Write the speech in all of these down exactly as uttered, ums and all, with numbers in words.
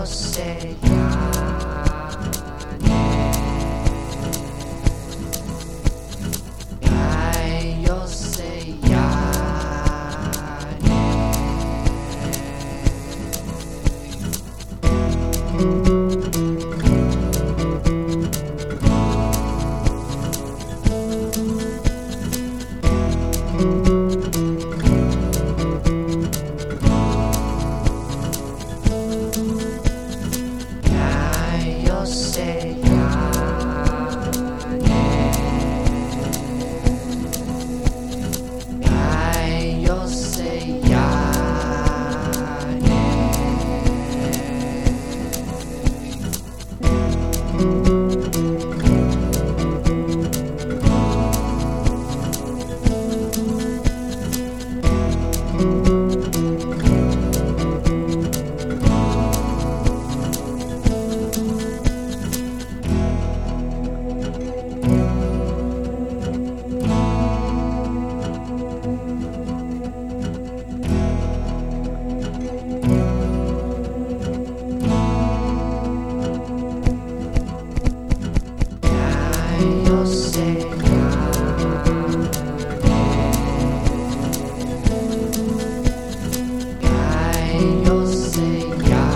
sé ya, ay, yo sé ya. Ay, yo sé ya, ay, yo sé ya, ay, yo sé ya, ay, yo sé ya,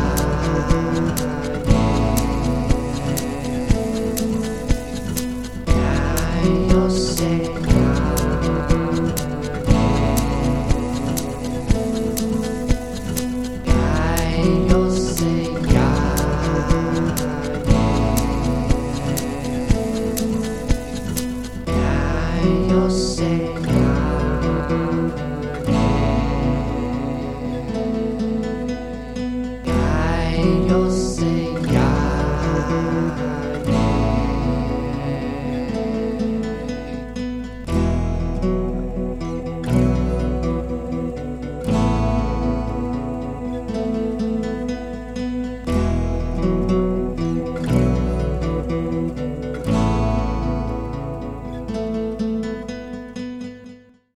ay, yo sé ya, ay, yo sé ya, ay, yo sé ya.